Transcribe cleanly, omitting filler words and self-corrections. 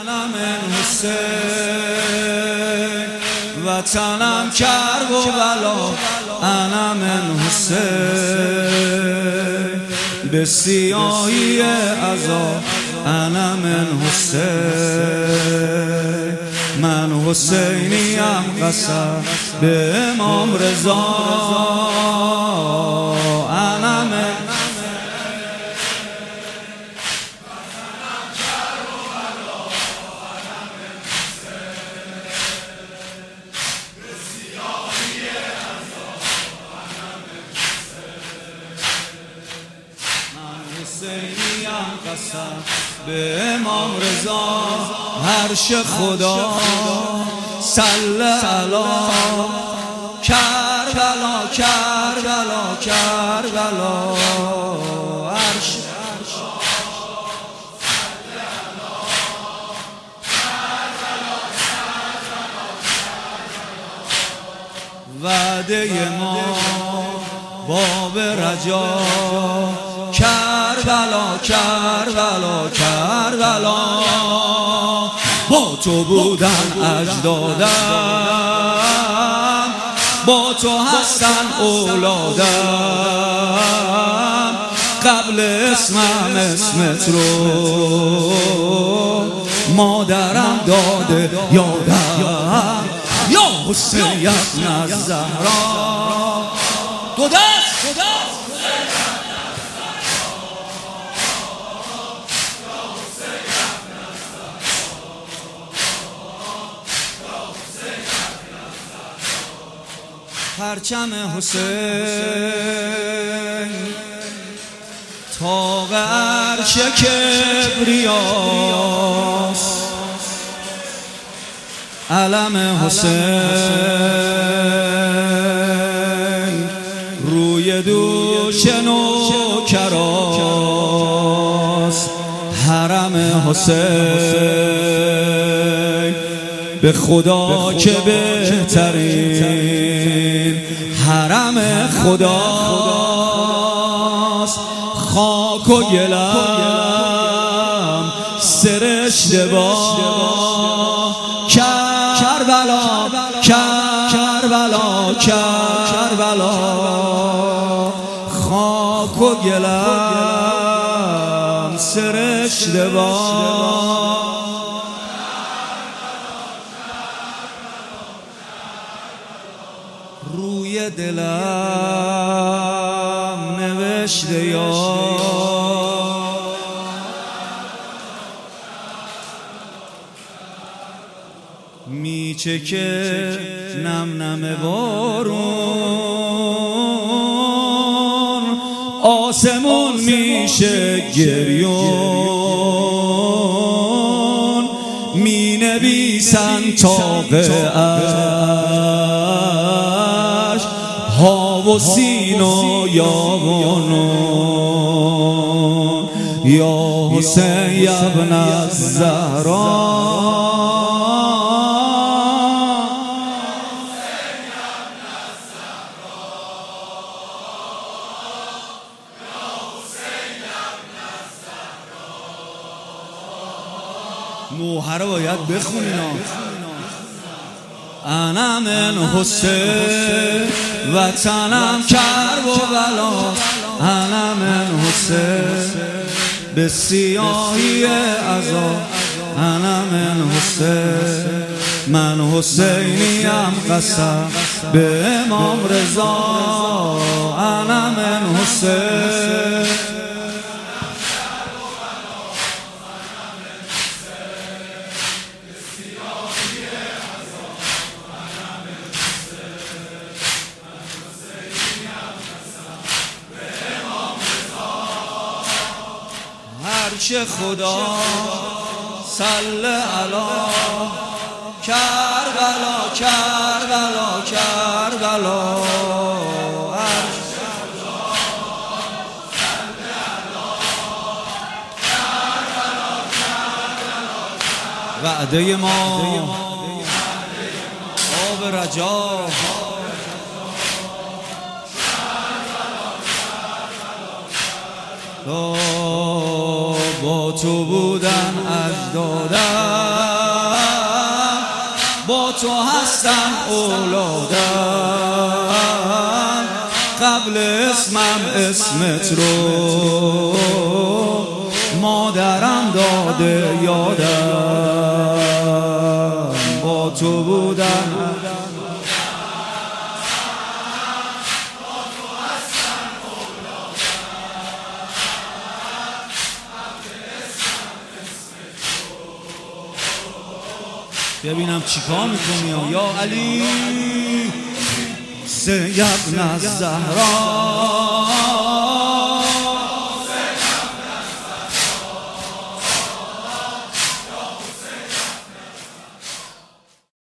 علم حسین وطنم کرب و بلا علم حسین به سیاهی عزا علم حسین من حسینیم قسم به امام رضا علم حسینیم قسم به امام رضا عرش خدا صلی علی کربلا کربلا کربلا عرش وعده ما باب رجا کربلا کربلا کربلا با تو بودن اجدادم با تو هستن اولادم قبل اسمم اسمت رو مادرم داده یادم یا حسین ابن الزهرا دو دست پرچم حسین طاق عرش کبریاست علم حسین روی دوش نوکراست حرم حسین به خدا که بهترین حرم خداست خاک و گلم سرشته با کربلا کربلا کربلا خاک و گلم سرشته با روی دلم نوشته یا میچکه نم نم بارون آسمون میشه گریون می نویسن طاق عرش ها و سین و یا و نون یا حسین ابن الزهرا نوحه رو باید بخونین انا من حسین وطنم کرب و بلا انا من حسین به سیاهی عزا انا من حسین من حسینیم قسم به امام رضا انا من حسین عرش خدا صلی علی کربلا کربلا کربلا عرش خدا صلی علی کربلا کربلا وعده ما آب رجا با تو بودن اجدادم هستم اولادم، قبل اسمم اسمت رو مادرم داده یادم، با تو بودن ببینم چیکار میکنی یا علی سید ابن الزهرا.